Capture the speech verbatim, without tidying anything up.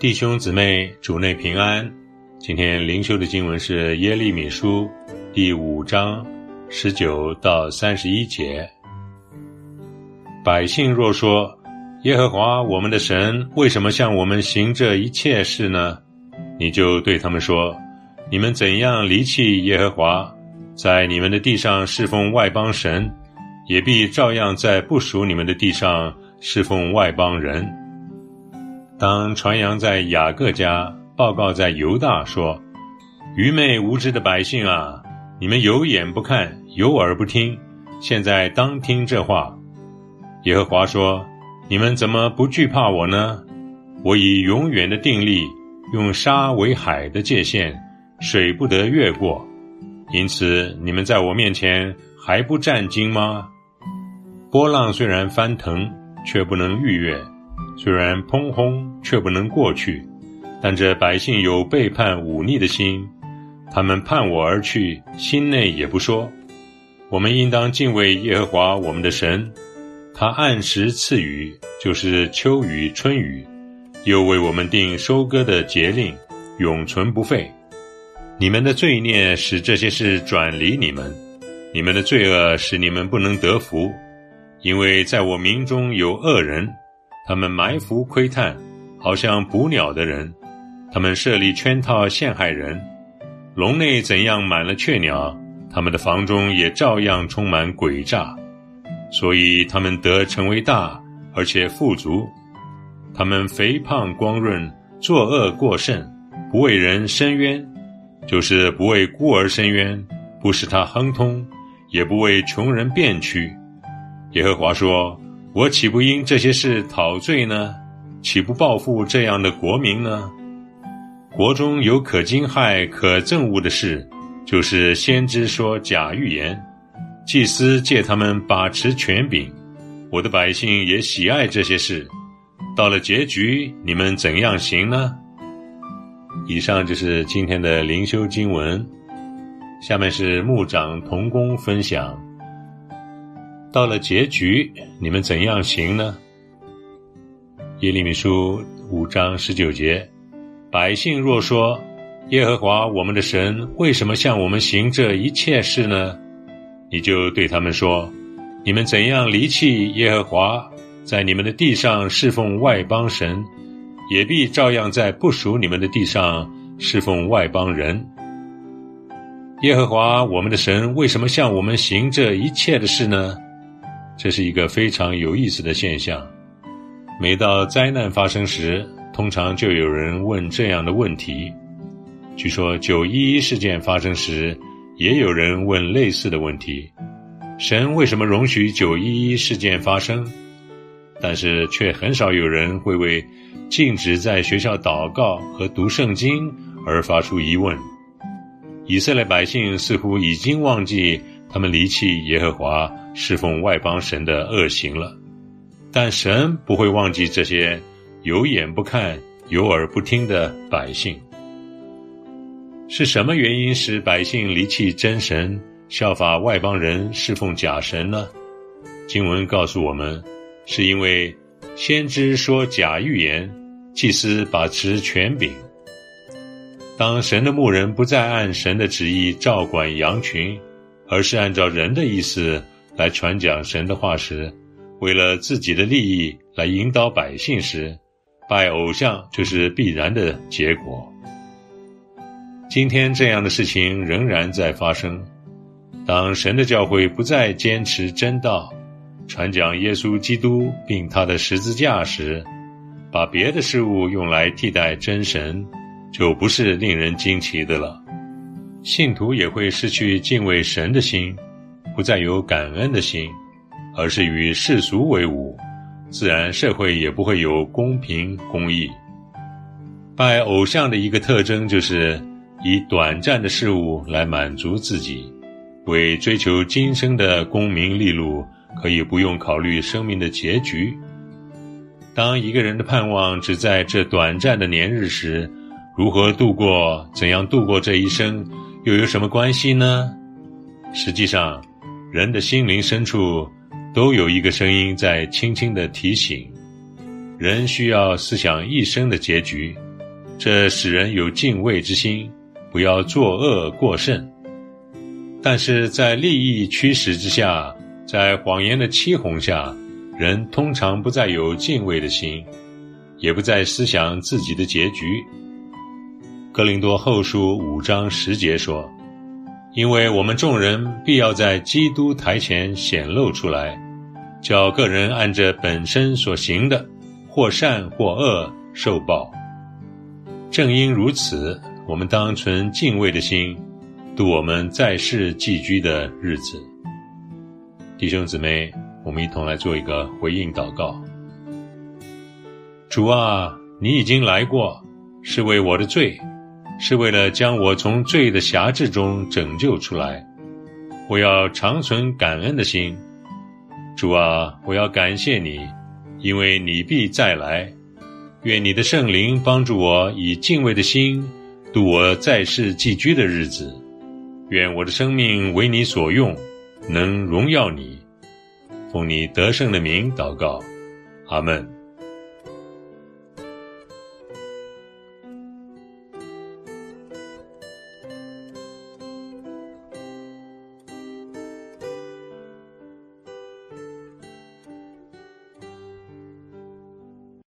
弟兄姊妹，主内平安。今天灵修的经文是耶利米书第五章十九到三十一节。百姓若说，耶和华我们的神为什么向我们行这一切事呢？你就对他们说，你们怎样离弃耶和华，在你们的地上侍奉外邦神，也必照样在不属你们的地上侍奉外邦人。当传扬在雅各家，报告在犹大说，愚昧无知的百姓啊，你们有眼不看，有耳不听，现在当听这话。耶和华说，你们怎么不惧怕我呢？我以永远的定例，用沙为海的界限，水不得越过。因此你们在我面前还不战惊吗？波浪虽然翻腾，却不能逾越，虽然砰轰，却不能过去。但这百姓有背叛忤逆的心，他们叛我而去，心内也不说。我们应当敬畏耶和华我们的神，他按时赐雨，就是秋雨春雨，又为我们定收割的节令，永存不废。你们的罪孽使这些事转离你们，你们的罪恶使你们不能得福。因为在我民中有恶人，他们埋伏窥探，好像捕鸟的人，他们设立圈套陷害人。笼内怎样满了雀鸟，他们的房中也照样充满诡诈。所以他们得成为大，而且富足。他们肥胖光润，作恶过甚，不为人伸冤，就是不为孤儿伸冤，不使他亨通，也不为穷人辩屈。耶和华说，我岂不因这些事讨罪呢？岂不报复这样的国民呢？国中有可惊骇可憎恶的事，就是先知说假预言，祭司借他们把持权柄，我的百姓也喜爱这些事。到了结局，你们怎样行呢？以上就是今天的灵修经文，下面是牧长同工分享。到了结局，你们怎样行呢？耶利米书五章十九节，百姓若说，耶和华我们的神为什么向我们行这一切事呢？你就对他们说，你们怎样离弃耶和华，在你们的地上侍奉外邦神，也必照样在不属你们的地上侍奉外邦人。耶和华我们的神为什么向我们行这一切的事呢？这是一个非常有意思的现象。每到灾难发生时，通常就有人问这样的问题。据说九一一事件发生时，也有人问类似的问题，神为什么容许九一一事件发生？但是却很少有人会为禁止在学校祷告和读圣经而发出疑问。以色列百姓似乎已经忘记他们离弃耶和华侍奉外邦神的恶行了，但神不会忘记这些有眼不看有耳不听的百姓。是什么原因使百姓离弃真神，效法外邦人侍奉假神呢？经文告诉我们，是因为先知说假预言，祭司把持权柄。当神的牧人不再按神的旨意照管羊群，而是按照人的意思来传讲神的话时，为了自己的利益来引导百姓时，拜偶像就是必然的结果。今天这样的事情仍然在发生。当神的教会不再坚持真道，传讲耶稣基督并他的十字架时，把别的事物用来替代真神，就不是令人惊奇的了。信徒也会失去敬畏神的心，不再有感恩的心，而是与世俗为伍，自然社会也不会有公平公义。拜偶像的一个特征就是以短暂的事物来满足自己，为追求今生的功名利禄，可以不用考虑生命的结局。当一个人的盼望只在这短暂的年日时，如何度过，怎样度过这一生，又有什么关系呢？实际上，人的心灵深处都有一个声音在轻轻地提醒，人需要思想一生的结局， 这使人有敬畏之心，不要作恶过甚。但是在利益驱使之下，在谎言的欺哄下，人通常不再有敬畏的心，也不再思想自己的结局。哥林多后书五章十节说，因为我们众人必要在基督台前显露出来，叫个人按着本身所行的，或善或恶受报。正因如此，我们当存敬畏的心，度我们在世寄居的日子。弟兄姊妹，我们一同来做一个回应祷告。主啊，你已经来过，是为我的罪，是为了将我从罪的辖制中拯救出来。我要常存感恩的心。主啊，我要感谢你，因为你必再来。愿你的圣灵帮助我以敬畏的心度我在世寄居的日子。愿我的生命为你所用，能荣耀你。奉你得胜的名祷告，阿们。